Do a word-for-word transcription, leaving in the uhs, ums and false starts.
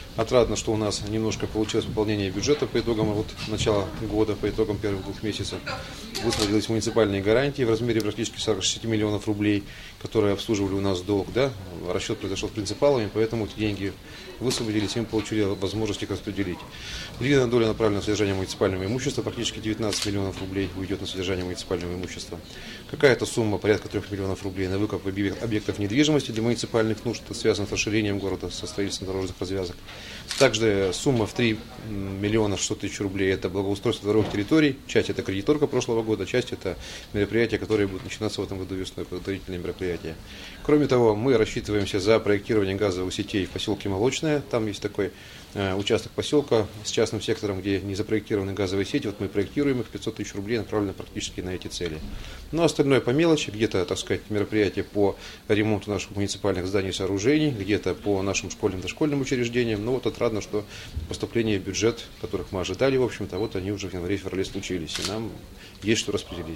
Отрадно, что у нас немножко получилось выполнение бюджета по итогам вот начала года, по итогам первых двух месяцев. Высвободились муниципальные гарантии в размере практически сорок шесть миллионов рублей, которые обслуживали у нас долг. Да? Расчет произошел с принципалами, поэтому эти деньги высвободились, и мы получили возможность их распределить. Львиная доля направлена на содержание муниципального имущества, практически девятнадцать миллионов рублей уйдет на содержание муниципального имущества. Какая-то сумма, порядка трех миллионов рублей, на выкуп объектов недвижимости для муниципальных нужд, это связано с расширением города, со строительством дорожных развязок. Также сумма в три миллиона шестьсот тысяч рублей – это благоустройство дорог территорий, часть это кредиторка прошлого года, часть это мероприятия, которые будут начинаться в этом году весной, подготовительные мероприятия. Кроме того, мы рассчитываемся за проектирование газовых сетей в поселке Молочное. Там есть такой э, участок поселка с частным сектором, где не запроектированы газовые сети. Вот мы проектируем их, пятьсот тысяч рублей направлены практически на эти цели. Но остальное по мелочи, где-то, так сказать, мероприятия по ремонту наших муниципальных зданий и сооружений, где-то по нашим школьным дошкольным учреждениям. Но вот отрадно, что поступления в бюджет, которых мы ожидали, в общем-то, вот они уже в январе-феврале случились, и нам есть что распределить.